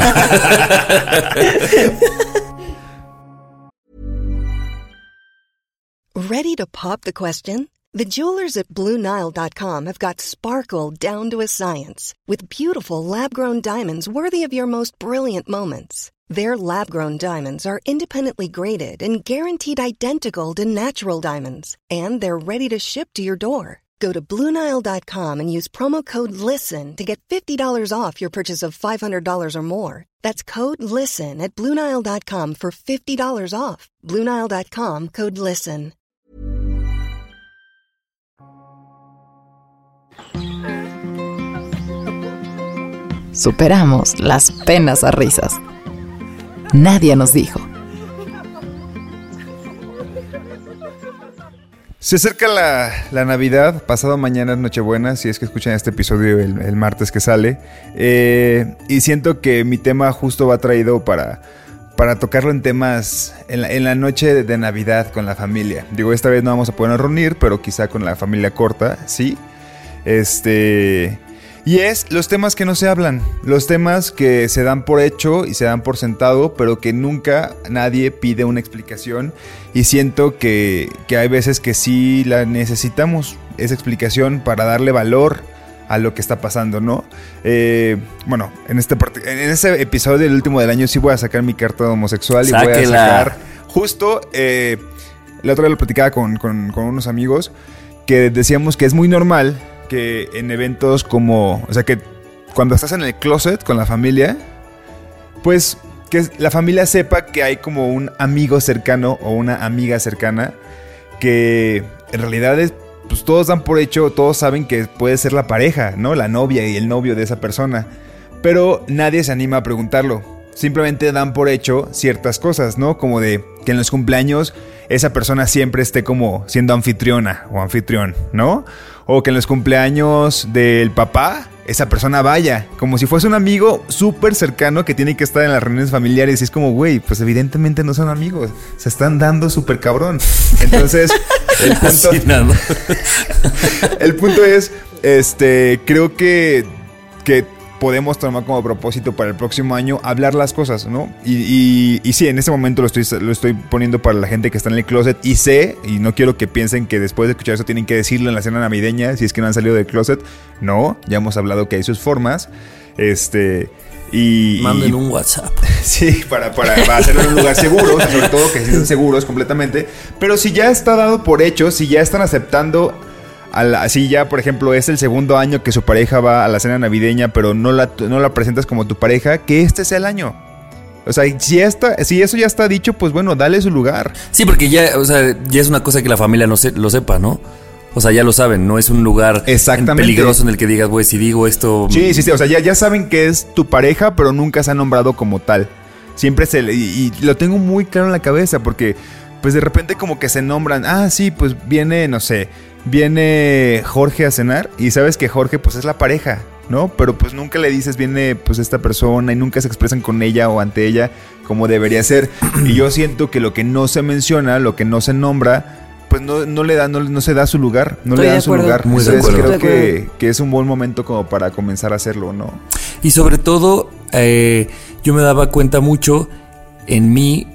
Ready to pop the question? The jewelers at Blue Nile dot com have got sparkle down to a science with beautiful lab-grown diamonds worthy of your most brilliant moments. Their lab-grown diamonds are independently graded and guaranteed identical to natural diamonds, and they're ready to ship to your door. Go to Blue Nile dot com and use promo code LISTEN to get fifty dollars off your purchase of five hundred dollars or more. That's code LISTEN at Blue Nile dot com for fifty dollars off. Blue Nile dot com, code LISTEN. Superamos las penas a risas. Nadie nos dijo. Se acerca la, la Navidad, pasado mañana es Nochebuena, si es que escuchan este episodio el, el martes que sale. Eh, y siento que mi tema justo va traído para, para tocarlo en temas, en la, en la noche de, de Navidad con la familia. Digo, esta vez no vamos a podernos reunir, pero quizá con la familia corta, sí. Este... Y es los temas que no se hablan, los temas que se dan por hecho y se dan por sentado, pero que nunca nadie pide una explicación. Y siento que, que hay veces que sí la necesitamos, esa explicación para darle valor a lo que está pasando, ¿no? Eh, bueno, en este, part- en este episodio del último del año sí voy a sacar mi carta de homosexual. Sáquela. Y voy a sacar justo, eh, la otra vez lo platicaba con, con, con unos amigos, que decíamos que es muy normal que en eventos como, o sea, que cuando estás en el closet con la familia, pues que la familia sepa que hay como un amigo cercano o una amiga cercana que en realidad es, pues todos dan por hecho, todos saben que puede ser la pareja, ¿no? La novia y el novio de esa persona, pero nadie se anima a preguntarlo. Simplemente dan por hecho ciertas cosas, ¿no? Como de que en los cumpleaños esa persona siempre esté como siendo anfitriona o anfitrión, ¿no? O que en los cumpleaños del papá esa persona vaya, como si fuese un amigo súper cercano que tiene que estar en las reuniones familiares. Y es como, güey, pues evidentemente no son amigos, se están dando súper cabrón. Entonces, el punto, el punto es, este, creo que, que podemos tomar como propósito para el próximo año hablar las cosas, ¿no? Y, y, y sí, en este momento lo estoy, lo estoy poniendo para la gente que está en el closet. Y sé, y no quiero que piensen que después de escuchar eso tienen que decirlo en la cena navideña, si es que no han salido del closet. No, ya hemos hablado que hay sus formas. Este... Y, manden y, un WhatsApp. Sí, para, para, para hacerlo en un lugar seguro, o sea, sobre todo que estén seguros completamente. Pero si ya está dado por hecho, si ya están aceptando... Si ya, por ejemplo, es el segundo año que su pareja va a la cena navideña, pero no la, no la presentas como tu pareja, que este sea el año. O sea, si, esta, si eso ya está dicho, pues bueno, dale su lugar. Sí, porque ya, o sea, ya es una cosa que la familia no se, lo sepa, ¿no? O sea, ya lo saben, no es un lugar peligroso en el que digas, güey, si digo esto... Sí, sí, sí, o sea, ya, ya saben que es tu pareja, pero nunca se ha nombrado como tal. Siempre se... Y, y lo tengo muy claro en la cabeza, porque pues de repente como que se nombran, ah, sí, pues viene, no sé... Viene Jorge a cenar y sabes que Jorge pues es la pareja, ¿no? Pero pues nunca le dices viene pues esta persona y nunca se expresan con ella o ante ella como debería ser. Y yo siento que lo que no se menciona, lo que no se nombra, pues no, no le da, no, no se da su lugar, no Estoy le dan su lugar. Muy Entonces de creo que, que es un buen momento como para comenzar a hacerlo, ¿no? Y sobre todo, eh, yo me daba cuenta mucho en mí...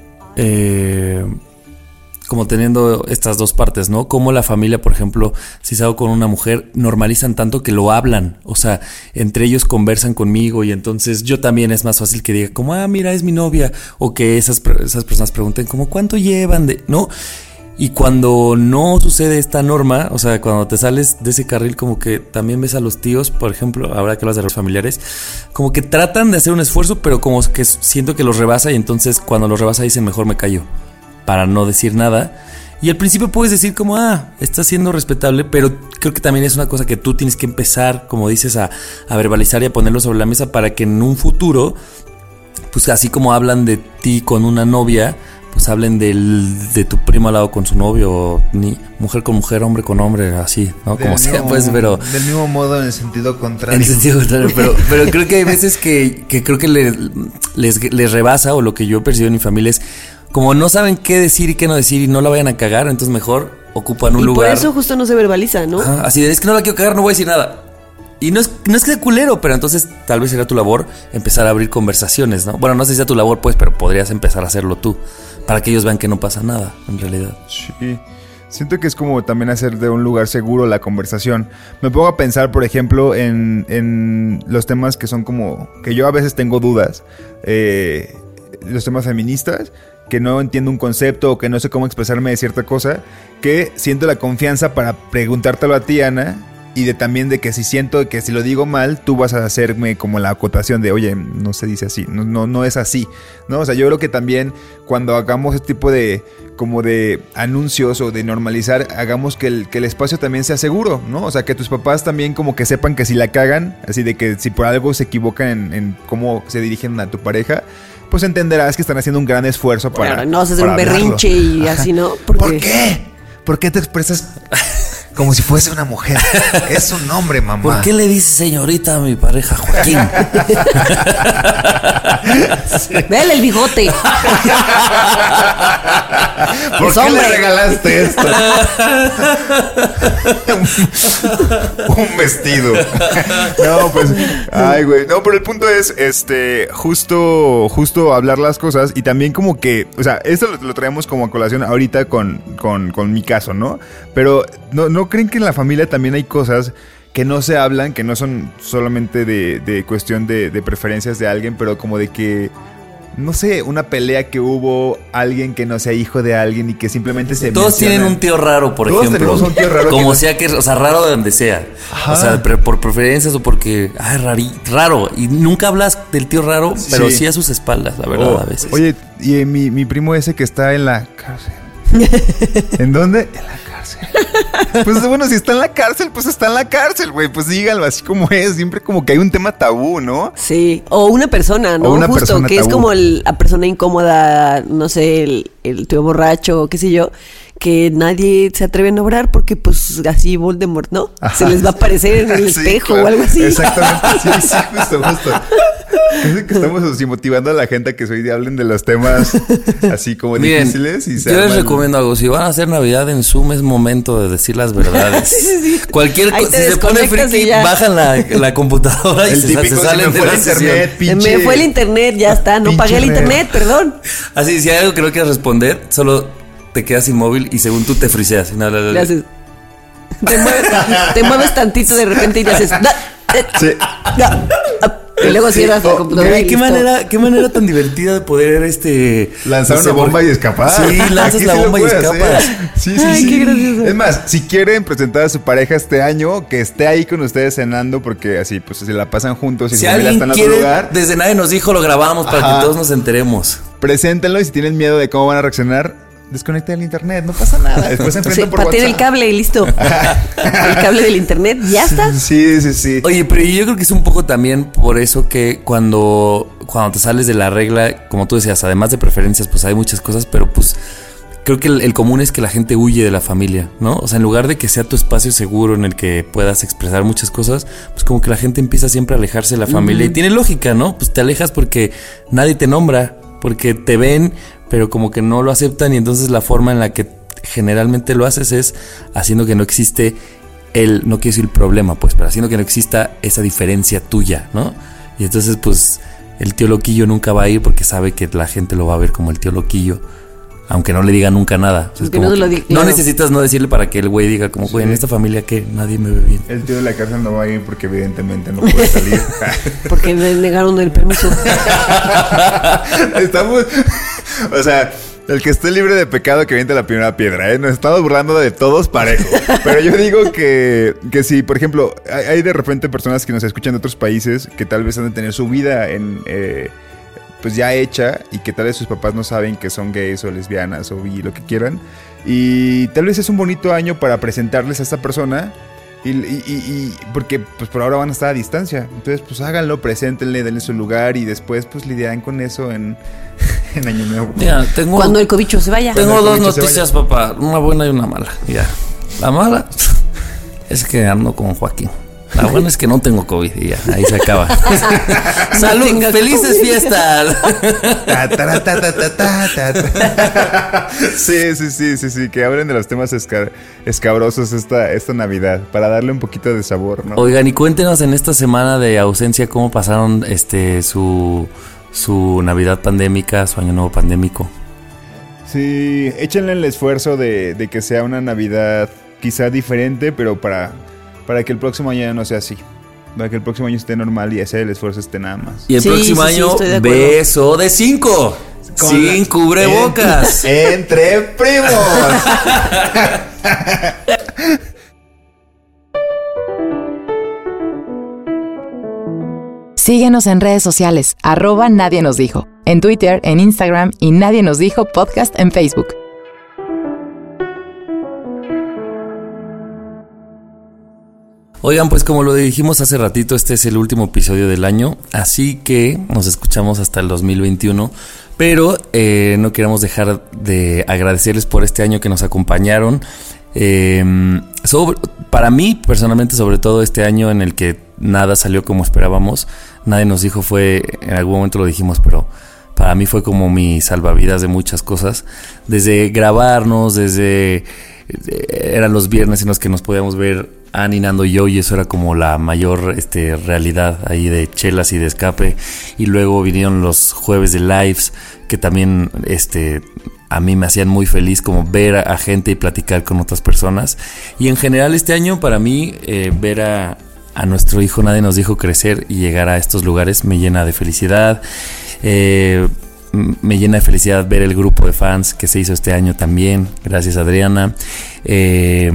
Eh, como teniendo estas dos partes, ¿no? Como la familia, por ejemplo, si salgo con una mujer, normalizan tanto que lo hablan. O sea, entre ellos conversan conmigo y entonces yo también es más fácil que diga como, ah, mira, es mi novia. O que esas, esas personas pregunten como, ¿cuánto llevan? De, ¿no? Y cuando no sucede esta norma, o sea, cuando te sales de ese carril, como que también ves a los tíos, por ejemplo, ahora que hablas de los familiares, como que tratan de hacer un esfuerzo, pero como que siento que los rebasa y entonces cuando los rebasa dicen, mejor me callo, para no decir nada. Y al principio puedes decir como, ah, está siendo respetable, pero creo que también es una cosa que tú tienes que empezar, como dices, a, a verbalizar y a ponerlo sobre la mesa para que en un futuro, pues así como hablan de ti con una novia, pues hablen del, de tu primo al lado con su novio, ni mujer con mujer, hombre con hombre, así, ¿no? Del Como sea, mismo- pues, pero... Del mismo modo, en el sentido contrario. En sentido contrario, pero, pero creo que hay veces que, que creo que le- les, les rebasa, o lo que yo he percibido en mi familia es, como no saben qué decir y qué no decir y no la vayan a cagar, entonces mejor ocupan un y lugar. por eso justo no se verbaliza, ¿no? Ajá, así de, es que no la quiero cagar, no voy a decir nada. Y no es, no es que sea culero, pero entonces tal vez será tu labor empezar a abrir conversaciones, ¿no? Bueno, no sé si sea tu labor, pues, pero podrías empezar a hacerlo tú, para que ellos vean que no pasa nada, en realidad. Sí. Siento que es como también hacer de un lugar seguro la conversación. Me pongo a pensar, por ejemplo, en, en los temas que son como... que yo a veces tengo dudas. Eh, los temas feministas, que no entiendo un concepto o que no sé cómo expresarme de cierta cosa, que siento la confianza para preguntártelo a ti, Ana, y de también de que si siento que si lo digo mal, tú vas a hacerme como la acotación de, oye, no se dice así, no, no, no es así, ¿no? O sea, yo creo que también cuando hagamos este tipo de como de anuncios o de normalizar, hagamos que el, que el espacio también sea seguro, ¿no? O sea, que tus papás también como que sepan que si la cagan, así de que si por algo se equivocan en, en cómo se dirigen a tu pareja, pues entenderás que están haciendo un gran esfuerzo para... Claro, no vas a hacer para un hablarlo. berrinche y así, ¿no? Porque... ¿Por qué? ¿Por qué te expresas como si fuese una mujer? Es un hombre, mamá. ¿Por qué le dices señorita a mi pareja Joaquín? Véale el bigote. ¿Por Es qué hombre. le regalaste esto? un, un vestido. No, pues, ay, güey. No, pero el punto es, este, justo, justo hablar las cosas y también como que, o sea, esto lo, lo traemos como a colación ahorita con, con, con mi caso, ¿no? Pero no, no creen que en la familia también hay cosas que no se hablan, que no son solamente de, de cuestión de, de preferencias de alguien, pero como de que, no sé, una pelea que hubo, alguien que no sea hijo de alguien y que simplemente se Todos mencionan. tienen un tío raro, por Todos ejemplo. tenemos un tío raro que Como no- sea que, o sea, raro de donde sea. Ajá. O sea, pre- por preferencias o porque, ay, rari, raro. Y nunca hablas del tío raro, Sí. pero sí a sus espaldas, la verdad, Oh, a veces. Oye, y eh, mi, mi primo ese que está en la cárcel. ¿En dónde? En la cárcel. Pues bueno, si está en la cárcel, pues está en la cárcel, güey. Pues dígalo así como es. Siempre como que hay un tema tabú, ¿no? Sí, o una persona, ¿no? O una Justo, persona que es tabú. como el- la persona incómoda, no sé, el, el tío borracho, qué sé yo, que nadie se atreve a nombrar porque pues así Voldemort, ¿no? Ajá. Se les va a aparecer en el Sí, espejo claro. o algo así. Exactamente, sí, sí, justo, justo. Es que estamos así motivando a la gente a que hoy hablen de los temas así como Miren, difíciles y se yo les arman- recomiendo algo. Si van a hacer Navidad en Zoom, es momento de decir las verdades. Sí, sí, sí. Cualquier Ahí cosa, te si se pone desconectas y friki, ya. bajan la, la computadora y El se, típico, se se salen me de fue la el sesión. internet, Se pinche. me fue el internet, ya está, no Pinche pagué el red. internet, perdón. Así, si hay algo que no quieras responder, solo te quedas inmóvil y según tú te friseas. Y no, no, no, no. Le haces. Te mueves, te mueves tantito de repente y le haces. "Da, eh, Sí. da, ah", y luego cierras la Oh, computadora. güey, y qué listo. manera, qué manera tan divertida de poder este Lanzar no sé, una bomba por- y escapar. Sí, lanzas Aquí la sí lo bomba y puede escapas. hacer. Sí, sí, Ay, sí. qué gracioso. Es más, si quieren presentar a su pareja este año, que esté ahí con ustedes cenando, porque así pues se la pasan juntos y Si su familia alguien está en quiere, otro lugar. desde nadie nos dijo, lo grabamos para Ajá. que todos nos enteremos. Preséntenlo y si tienen miedo de cómo van a reaccionar, desconecten el internet, no pasa nada. Después se Sí, enfrentan por pateen el WhatsApp. cable y listo. El cable del internet, ya está. Sí, sí, sí. Oye, pero yo creo que es un poco también por eso que cuando, cuando te sales de la regla, como tú decías, además de preferencias, pues hay muchas cosas, pero pues creo que el, el común es que la gente huye de la familia, ¿no? O sea, en lugar de que sea tu espacio seguro en el que puedas expresar muchas cosas, pues como que la gente empieza siempre a alejarse de la familia. Ujú. Y tiene lógica, ¿no? Pues te alejas porque nadie te nombra, porque te ven, pero como que no lo aceptan y entonces la forma en la que generalmente lo haces es haciendo que no existe el, no quiero decir el problema, pues, pero haciendo que no exista esa diferencia tuya, ¿no? Y entonces, pues, el tío loquillo nunca va a ir porque sabe que la gente lo va a ver como el tío loquillo, aunque no le diga nunca nada. O sea, es Aunque como no se lo que diga, no claro. necesitas no decirle para que el güey diga como, güey, en esta familia que nadie me ve bien. El tío de la cárcel no va a ir porque evidentemente no puede salir. Porque le negaron el permiso. Estamos, o sea, el que esté libre de pecado que aviente la primera piedra, ¿eh? Nos estamos burlando de todos parejo. Pero yo digo que, que si, por ejemplo, hay, hay de repente personas que nos escuchan de otros países que tal vez han de tener su vida en, eh, pues ya hecha y que tal vez sus papás no saben que son gays o lesbianas o bi, lo que quieran. Y tal vez es un bonito año para presentarles a esta persona. Y, y, y, y porque pues por ahora van a estar a distancia. Entonces pues háganlo, preséntenle, denle su lugar y después pues lidiarán con eso en, en Año Nuevo. Mira, tengo, Cuando el cobicho se vaya. Tengo Cuando dos el cobicho se noticias, papá. Una buena y una mala. Ya. La mala es que ando con Joaquín. La buena es que no tengo COVID y ya, ahí se acaba. ¡Salud! tengas ¡Felices COVID. fiestas! Ta, ta, ta, ta, ta, ta, ta. Sí, sí, sí, sí, sí, que hablen de los temas esca- escabrosos esta, esta Navidad, para darle un poquito de sabor, ¿no? Oigan, y cuéntenos en esta semana de ausencia cómo pasaron este su, su Navidad pandémica, su Año Nuevo pandémico. Sí, échenle el esfuerzo de, de que sea una Navidad quizá diferente, pero para, para que el próximo año no sea así. Para que el próximo año esté normal y hacer el esfuerzo esté nada más. Y el Sí, próximo sí, sí, año, estoy de acuerdo. beso de cinco. Con Sin la- cubrebocas. En- entre primos. Síguenos en redes sociales, arroba Nadie Nos Dijo, en Twitter, en Instagram y Nadie Nos Dijo Podcast en Facebook. Oigan, pues como lo dijimos hace ratito, este es el último episodio del año, así que nos escuchamos hasta el dos mil veintiuno, pero eh, no queremos dejar de agradecerles por este año que nos acompañaron. Eh, sobre, para mí, personalmente, sobre todo este año en el que nada salió como esperábamos, nadie nos dijo, fue, en algún momento lo dijimos, pero para mí fue como mi salvavidas de muchas cosas, desde grabarnos, desde... eran los viernes en los que nos podíamos ver Ani, Nando y yo, y eso era como la mayor este, realidad ahí de chelas y de escape. Y luego vinieron los jueves de lives, que también este, a mí me hacían muy feliz como ver a, a gente y platicar con otras personas. Y en general este año para mí eh, ver a, a nuestro hijo Nadie Nos Dijo crecer y llegar a estos lugares me llena de felicidad. Eh, me llena de felicidad ver el grupo de fans que se hizo este año también. Gracias, Adriana. Eh,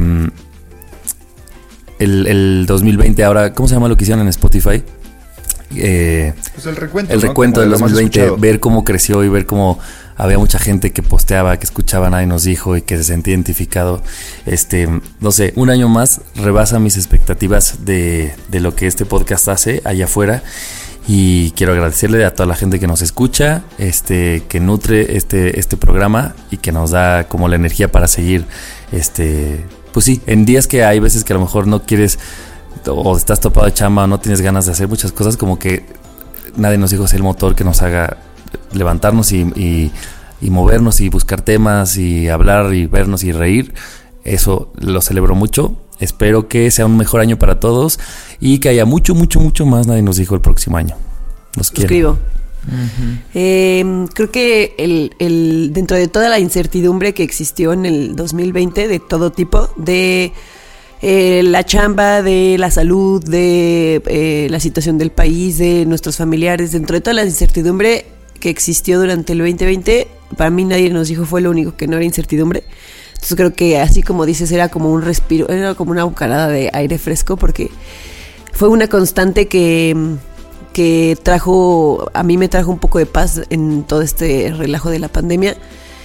el, el dos mil veinte ahora, ¿cómo se llama lo que hicieron en Spotify? Eh, Pues el recuento, el ¿no? recuento Como del de lo dos más mil veinte, escuchado. ver cómo creció y ver cómo había mucha gente que posteaba, que escuchaba Nadie Nos Dijo y que se sentía identificado. Este, no sé, un año más rebasa mis expectativas de, de lo que este podcast hace allá afuera. Y quiero agradecerle a toda la gente que nos escucha, este, que nutre este, este programa y que nos da como la energía para seguir, este, pues sí, en días que hay veces que a lo mejor no quieres o estás topado de chamba o no tienes ganas de hacer muchas cosas, como que Nadie Nos Dijo es el motor que nos haga levantarnos y, y, y movernos y buscar temas y hablar y vernos y reír. Eso lo celebro mucho. Espero que sea un mejor año para todos y que haya mucho, mucho, mucho más Nadie Nos Dijo el próximo año. Los quiero. Escribo. Uh-huh. eh, creo que el, el, dentro de toda la incertidumbre que existió en el dos mil veinte, de todo tipo, de eh, la chamba, de la salud, de eh, la situación del país, de nuestros familiares, dentro de toda la incertidumbre que existió durante el veinte veinte, para mí Nadie Nos Dijo fue lo único que no era incertidumbre. Entonces creo que así como dices, era como un respiro, era como una bocanada de aire fresco, porque fue una constante que, que trajo, a mí me trajo un poco de paz en todo este relajo de la pandemia.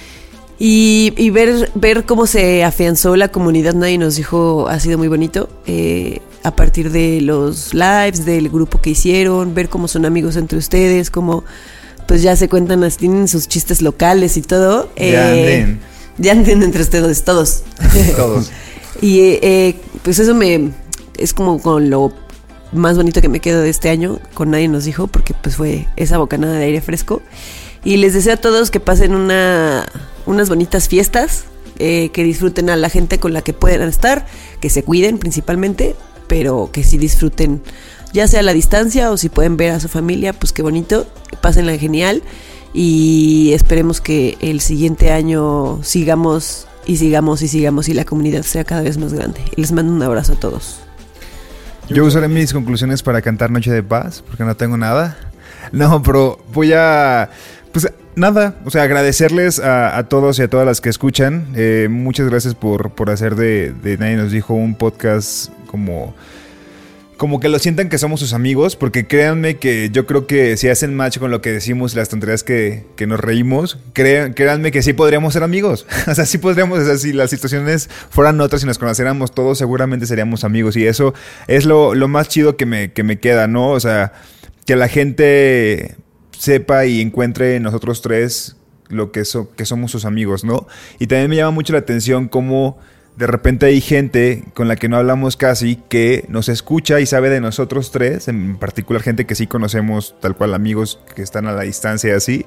Y, y ver, ver cómo se afianzó la comunidad Nadie Nos Dijo ha sido muy bonito. Eh, a partir de los lives, del grupo que hicieron, ver cómo son amigos entre ustedes, cómo pues ya se cuentan, tienen sus chistes locales y todo. Ya eh, anden. Ya entienden entre ustedes, todos. Todos. Y eh, pues eso me es como con lo más bonito que me quedo de este año, con Nadie Nos Dijo, porque pues fue esa bocanada de aire fresco. Y les deseo a todos que pasen una, unas bonitas fiestas, eh, que disfruten a la gente con la que puedan estar, que se cuiden principalmente, pero que sí disfruten, ya sea a la distancia o si pueden ver a su familia, pues qué bonito, pásenla genial. Y esperemos que el siguiente año sigamos y sigamos y sigamos y la comunidad sea cada vez más grande. Les mando un abrazo a todos. Yo usaré mis conclusiones para cantar Noche de Paz, porque no tengo nada. No, pero voy a... Pues nada, o sea, agradecerles a, a todos y a todas las que escuchan. Eh, muchas gracias por, por hacer de, de Nadie Nos Dijo un podcast como... Como que lo sientan que somos sus amigos, porque créanme que yo creo que si hacen match con lo que decimos y las tonterías que, que nos reímos, créan, créanme que sí podríamos ser amigos. O sea, sí podríamos, o sea, si las situaciones fueran otras y nos conociéramos todos, seguramente seríamos amigos. Y eso es lo, lo más chido que me, que me queda, ¿no? O sea, que la gente sepa y encuentre en nosotros tres lo que, so, que somos sus amigos, ¿no? Y también me llama mucho la atención cómo de repente hay gente con la que no hablamos casi que nos escucha y sabe de nosotros tres, en particular gente que sí conocemos, tal cual amigos que están a la distancia así,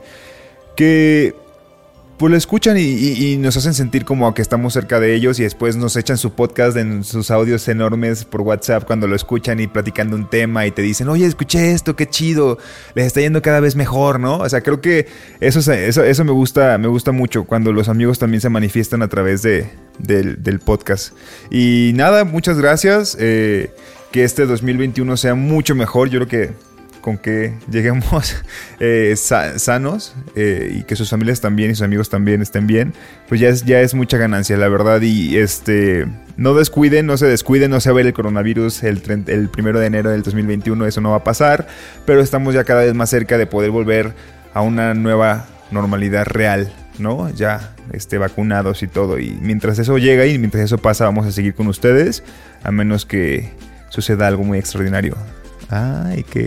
que pues lo escuchan y, y, y nos hacen sentir como que estamos cerca de ellos y después nos echan su podcast en sus audios enormes por WhatsApp cuando lo escuchan y platicando un tema y te dicen, oye, escuché esto, qué chido, les está yendo cada vez mejor, ¿no? O sea, creo que eso, eso, eso me gusta, me gusta mucho cuando los amigos también se manifiestan a través de, del, del podcast. Y nada, muchas gracias, eh, que este dos mil veintiuno sea mucho mejor, yo creo que con que lleguemos eh, sa- sanos eh, y que sus familias también y sus amigos también estén bien, pues ya es, ya es mucha ganancia, la verdad. Y este no descuiden, no se descuiden, no se va a ver el coronavirus el, treinta, el primero de enero del dos mil veintiuno, eso no va a pasar, pero estamos ya cada vez más cerca de poder volver a una nueva normalidad real, ¿no? Ya este, vacunados y todo. Y mientras eso llega y mientras eso pasa, vamos a seguir con ustedes, a menos que suceda algo muy extraordinario. Ay, que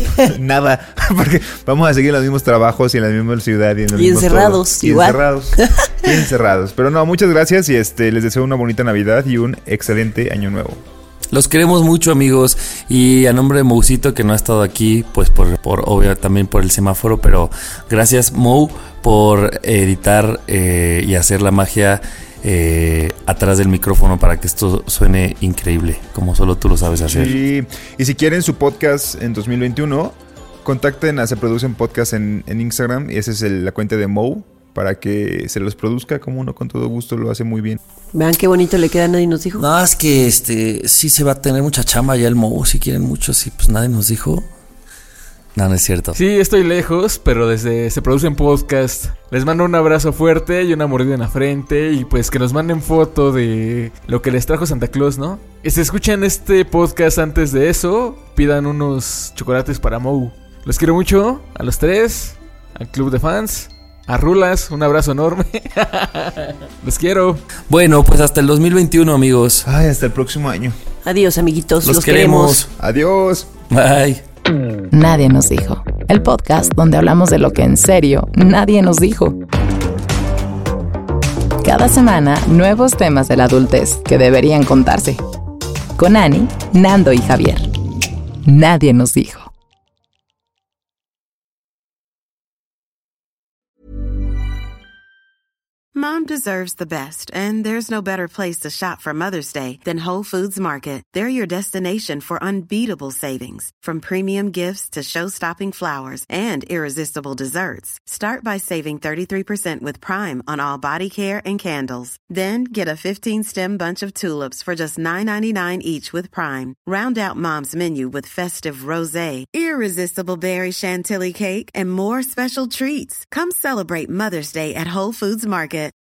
nada, porque vamos a seguir en los mismos trabajos y en la misma ciudad y, en los y mismos encerrados, todo. Y igual. encerrados, y encerrados. Pero no, muchas gracias y este les deseo una bonita Navidad y un excelente año nuevo. Los queremos mucho, amigos, y a nombre de Moucito, que no ha estado aquí, pues por, por obvio también por el semáforo, pero gracias, Mou, por editar eh, y hacer la magia Eh, atrás del micrófono para que esto suene increíble, como solo tú lo sabes hacer. Sí, y si quieren su podcast en dos mil veintiuno, contacten a Se Producen Podcast en, en Instagram, y esa es el, la cuenta de Mou, para que se los produzca, como uno con todo gusto lo hace muy bien. Vean qué bonito le queda, nadie nos dijo. No, es que este sí se va a tener mucha chamba ya el Mou, si quieren mucho, sí, pues nadie nos dijo. No, no es cierto. Sí, estoy lejos, pero desde Se Producen Podcast les mando un abrazo fuerte y una mordida en la frente. Y pues que nos manden foto de lo que les trajo Santa Claus, ¿no? Y si escuchan este podcast antes de eso, pidan unos chocolates para Mou. Los quiero mucho, a los tres, al club de fans, a Rulas, un abrazo enorme. Los quiero. Bueno, pues hasta el dos mil veintiuno, amigos. Ay, hasta el próximo año. Adiós, amiguitos, los, los queremos. queremos. Adiós. Bye. Nadie nos dijo. El podcast donde hablamos de lo que en serio nadie nos dijo. Cada semana, nuevos temas de la adultez que deberían contarse. Con Ani, Nando y Javier. Nadie nos dijo. Mom deserves the best, and there's no better place to shop for Mother's Day than Whole Foods Market. They're your destination for unbeatable savings, from premium gifts to show-stopping flowers and irresistible desserts. Start by saving thirty-three percent with Prime on all body care and candles. Then get a fifteen-stem bunch of tulips for just nine ninety-nine each with Prime. Round out Mom's menu with festive rosé, irresistible berry chantilly cake, and more special treats. Come celebrate Mother's Day at Whole Foods Market.